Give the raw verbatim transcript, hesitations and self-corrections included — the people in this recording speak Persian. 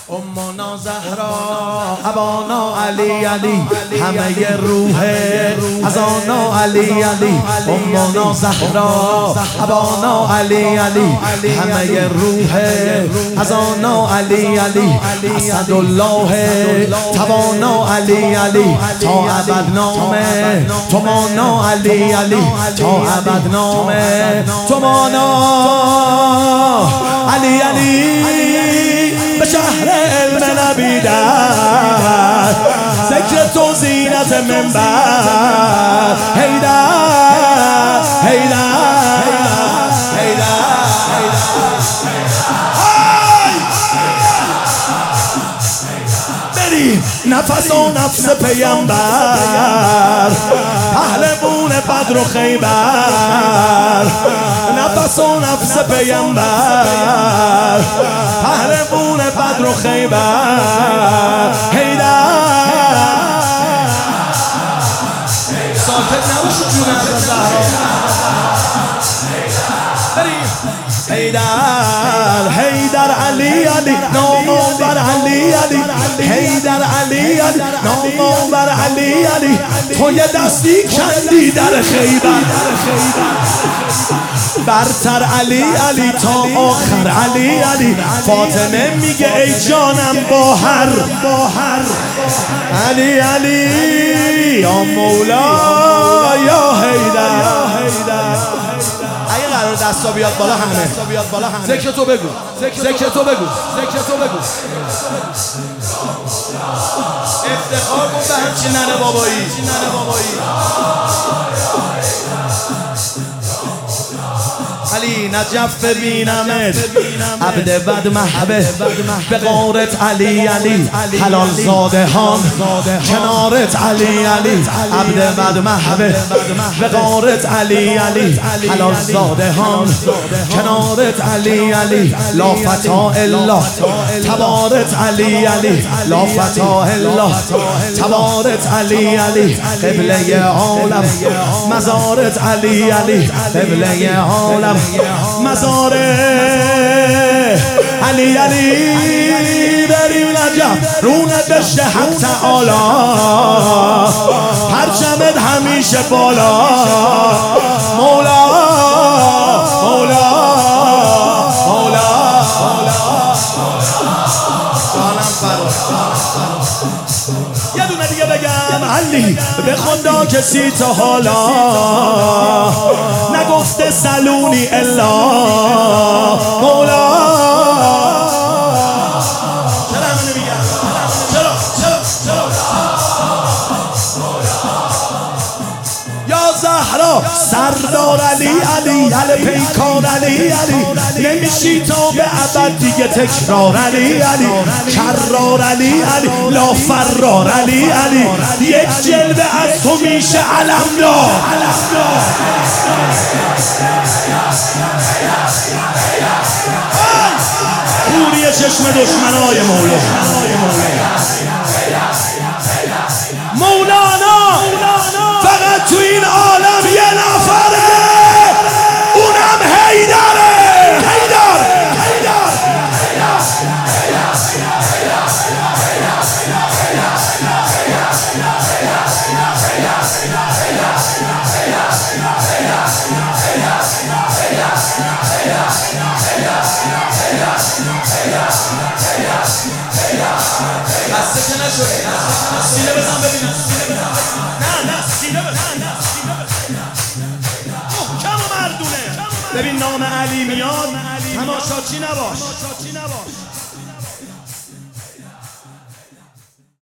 امنا زهرا ابانا علی علی همه روح از آنا علی علی امنا زهرا ابانا علی علی همه روح از آنا علی علی اسدالله توانا علی علی تا ابد نامه تو مانا علی علی تا ابد نامه تو مانا علی علی به شهر علم نبیدن ذکر تو زینت منبر حیدر حیدر حیدر بریم نفس و نفس پیامبر پهلوان بدر و خیبر نفس و نفس پیامبر پهلوان بدر و خیبر حیدر ساکت نباشید جون حضرت زهرا حیدر حیدر علی علی نامو بر علی علی حیدر علی علی نامو بر علی علی تو یه دستی کندی در خیبر برتر علی علی تا آخر علی علی فاطمه میگه ای جانم با هر علی علی یا مولا یا حیدر اگه قرار دستا بیاد بالا همه ذکر تو بگو ذکر تو بگو ذکر تو بگو افتخار کن به همچین ننه بابایی علی نجف ببینمت عبد بد محبه به غارت علی علی حلال زاده هان کنارت علی علی عبد بد محبه به غارت علی علی حلال زاده هان کنارت علی علی لا فتا الا تبارت علی علی لا فتا الا تبارت علی علی قبله عالم مزارت علی علی قبله عالم مزاره علی علی بریم نجف رونت بشه حق تعالی پرچمت همیشه بالا مولا مولا مولا یه دونه دیگه بگم علی به خدا کسی تا حالا نگفته سلونی الا مولا چرا همینو میگم چرا چرا چرا یا زهرا سردار علی علی علی پیکار علی علی نمیشی تا به ابد دیگه تکرار علی علی کرار علی علی لا فرار علی علی یک جلوه از تو میشه علمدار پوری چشم دشمنای مولا مولانا فقط تو این عالم یه نفره اونم حیدره حیدر بسته که نشد سینه بزن ببینم نه نه سینه بزن محکم و مردونه ببین نام علی میاد تماشاچی نباش